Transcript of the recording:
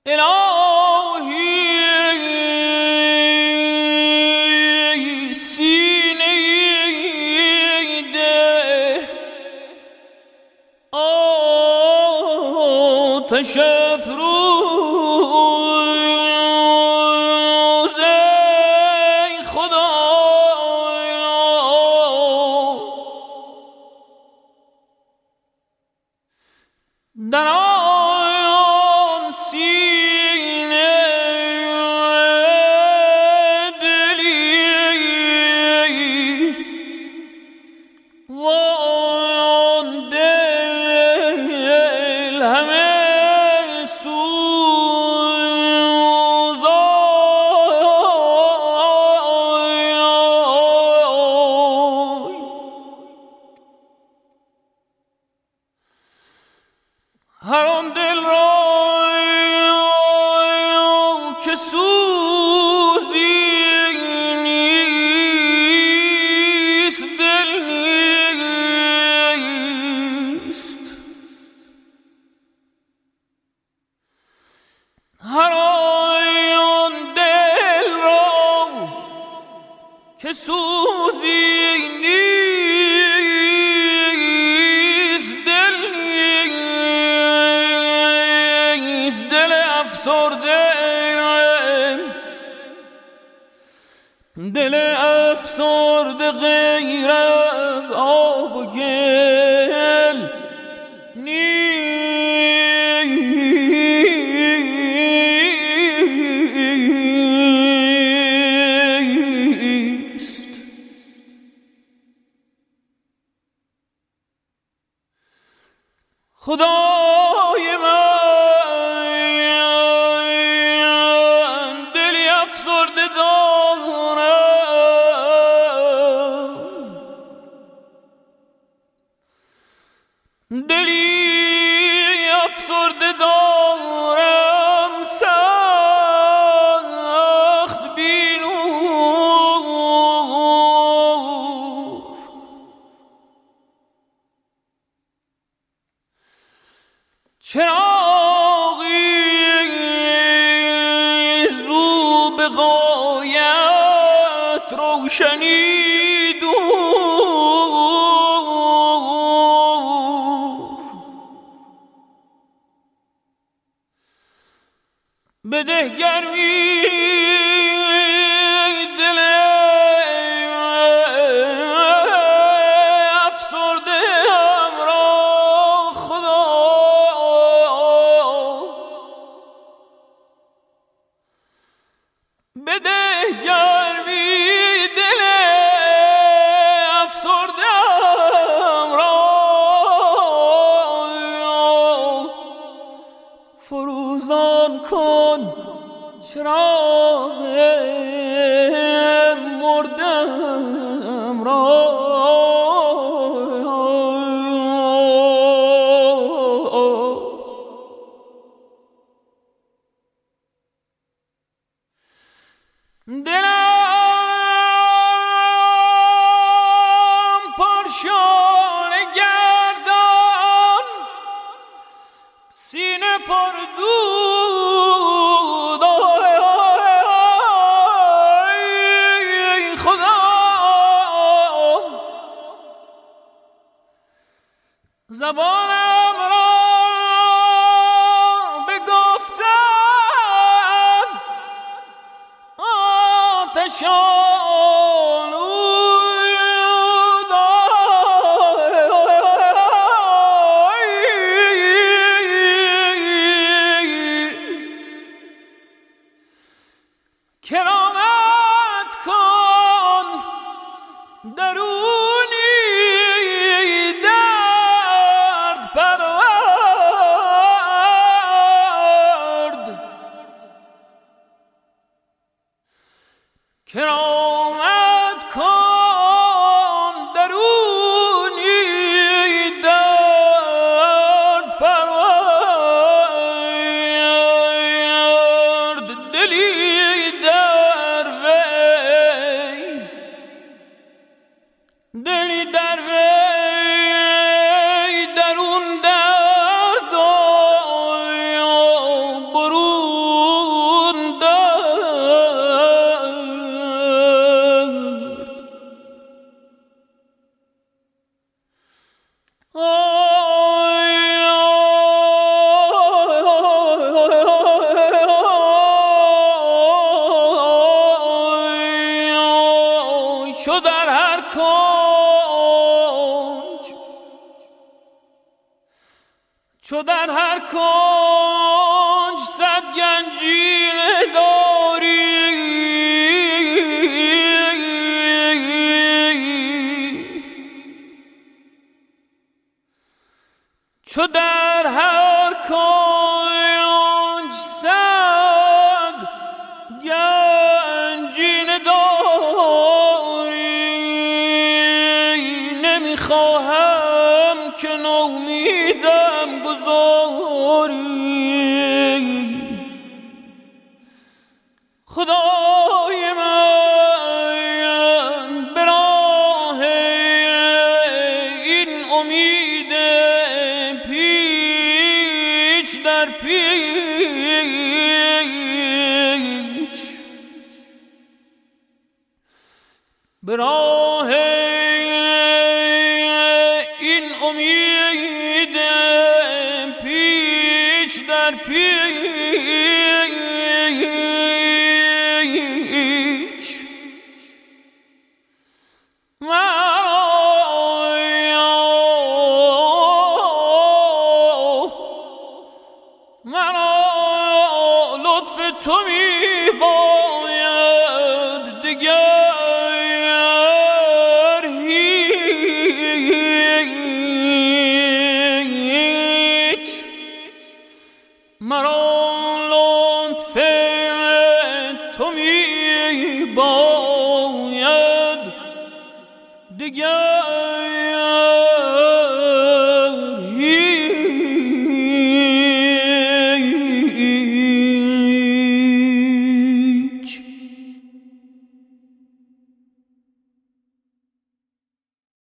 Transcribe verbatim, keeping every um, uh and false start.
الهی سینه ده آتش افروز ای خدا در آن سینه دلی و آن دل همه سوزای هر آن دل را که سوزی نیست دل نیست هر آن دل را که سوزی نیست دل نیست دل افسرده دل افسرده غیر از آب و گل نیست خدای من دلی افسرده دارم دلی افسرده دارم سخت بی نور چراغی زو به غایت روشنی دور بده گرمی دل افسرده ام را خدا بده گرمی دل افسرده ام را فروزان کن چراغ مردم را دلم پرشانه گردان سینه پر دود ای خدا زبانم را بگفتن آتشان کرامت کن درونی درد پرورد کرامت کن درونی درد پرورد دلی در وی دلی در وی درون درد برون چو در هر کنج صد گنجینه داری، چو در هر کنج صد گنجینه داری، نمیخواهم که نومیدم گذاری. خدای من به راه این امید پیچ در پیچ، به راه این امید پیچ در پیچ، مرا لطف تو می باید دیگر هیچ، مرا لطف تو می باید دیگر